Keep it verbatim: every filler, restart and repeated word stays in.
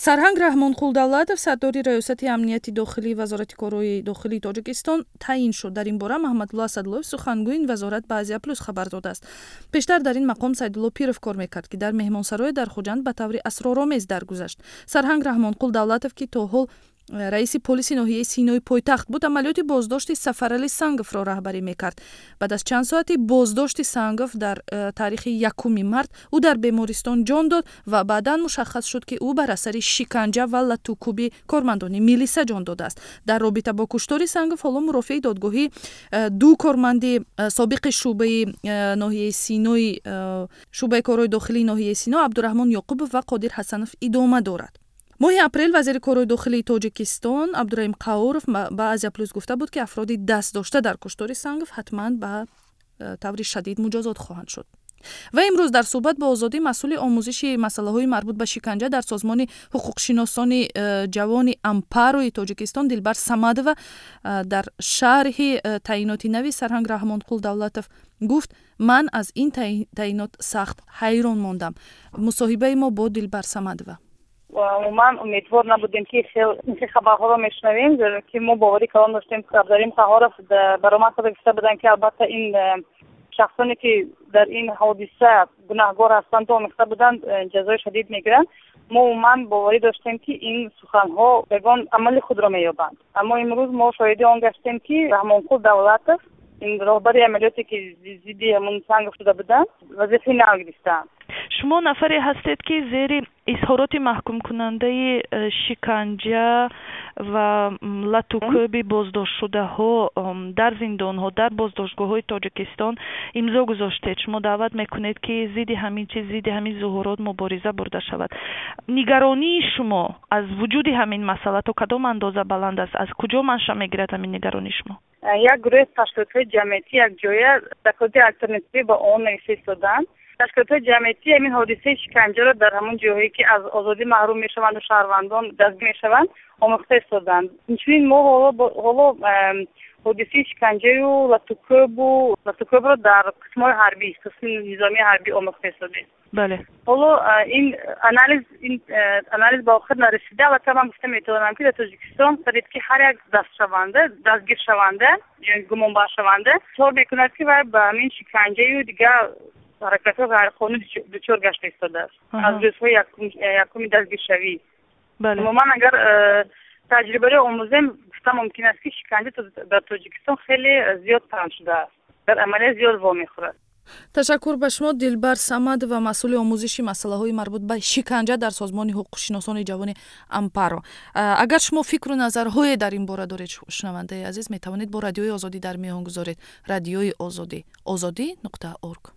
сарҳанг раҳмонқулдавлатов сардори раёсати амнияти дохилии вазорати корҳои дохилии тоҷикистон таъин шуд. дар ин бора маҳаммадулло асадуллоев сухангӯи ин вазорат ба Азия плюс хабар додааст. пештар дар ин мақом Сайдулло Пиров кор мекард, ки дар меҳмонсарое дар Хуҷанд ба таври асроромез даргузашт. сарҳанг раҳмонқулдавлатов, ки то ҳол раиси полиси ноҳияи Синои пойтахт буд, амалиёти боздошти Сафарали Санговро раҳбарӣ мекард. баъд аз чанд соати боздошти Сангов дар таърихи якуми март ӯ дар бемористон ҷон дод ва баъдан мушаххас шуд, ки ӯ бар асари шиканҷа ва латукуби кормандони милиса ҷон додааст. дар робита бо куштори Сангов ҳоло мурофиаи додгоҳӣ ду корманди собиқи шӯъбаи ноҳияи Синои шӯъбаи корҳои дохилии ноҳияи Сино Абдураҳмон Ёқубов ва Қодир Ҳасанов идома дорад. моҳи апрел вазири корҳои дохилии Тоҷикистон Абдураҳим Қауров ба Азия плюс гуфта буд, ки афроди даст дошта дар куштори Сангов ҳатман ба таври шадид муҷозот хоҳанд шуд. ва имрӯз дар суҳбат ба озодӣ масъули омӯзиши масъалаҳои марбут ба шиканҷа дар созмони ҳуқуқшиносони ҷавони Ампарои Тоҷикистон Дилбар Самадова дар шарҳи таъиноти нави Сарҳанг Раҳмонқулдавлатов гуфт: ман аз ин таъинот сахт ҳайрон мондам. мусоҳибаи мо бо Дилбар Самадова. умуман умедвор набудем ки хеле хабарҳоро мешунавем, зеро ки мо боварӣ калон доштем ки Абдурим Қаҳоров баромад карда гуфта буданд ки албатта ин шахсоне ки дар ин ҳодиса гунаҳгор ҳастанд омехта буданд ҷазои шадид мегиранд. мо умуман боварӣ доштем ки ин суханҳо ягон амали худро меёбанд. аммо имрӯз мо шоҳиди он гаштем ки Раҳмонқулдавлатов ин роҳбари амалиёте ки зидди ҳамон Сангов шуда буданд вазифаи нав гирифтаанд. шумо нафаре ҳастед ки зери изҳороти маҳкумкунандаи шиканҷа ва латукӯби боздоштшудаҳо дар зиндонҳо, дар боздоштгоҳҳои Тоҷикистон имзо гузоштед. шумо даъват мекунед ки зидди ҳамин чиз, зидди ҳамин зуҳурот мубориза бурда шавад. нигаронии шумо аз вуҷуди ҳамин масъала то кадом андоза баланд аст? аз куҷо манша мегирад ҳамин niгаронии шумо? як гурӯҳи ташкилотҳои ҷамъиятӣ якҷоя доклади алтернативӣ ба он фиристоданд. ташкилотҳои ҷамъиятӣ ҳамин ҳодисаи шиканҷаро дар ҳамон ҷойҳое ки аз озодӣ маҳрум мешаванду шаҳрвандон дастгир мешаванд омӯхта истоданд. инчунин мо ҳоло ҳодисаи шиканҷаю латукӯбу латукӯбро дар қисмҳои ҳарбӣ қисми низомии ҳарбӣ омӯхта истодем. бале ҳоло ин анализ ин анализ ба охир нарасида, албатта ман гуфта метавонам ки дар Тоҷикистон қариб ки ҳар як дастшаванда дастгиршаванда ё гумонбаршаванда исҳор мекунад ки вай ба ҳамин шиканҷаю дигар ҳаракатҳои ғайриқонунӣ дучор гашта истодааст аз рӯзҳои якуми дастгиршавӣ. умуман агар таҷрибаро омӯзем, гуфта мумкин аст ки шиканҷа дар Тоҷикистон хеле зиёд паҳн шудааст, дар амалия зиёд вомехӯрад. ташаккур ба шумо Дилбар Самадова, масъули омӯзиши масъалаҳои марбут ба шиканҷа дар созмони ҳуқуқшиносони ҷавони Ампаро. агар шумо фикру назарҳое дар ин бора доред, шунавандаи азиз, метавонед бо Радиои Озодӣ дар миён гузоред. Радиои Озодӣ озодӣ нуқта орг.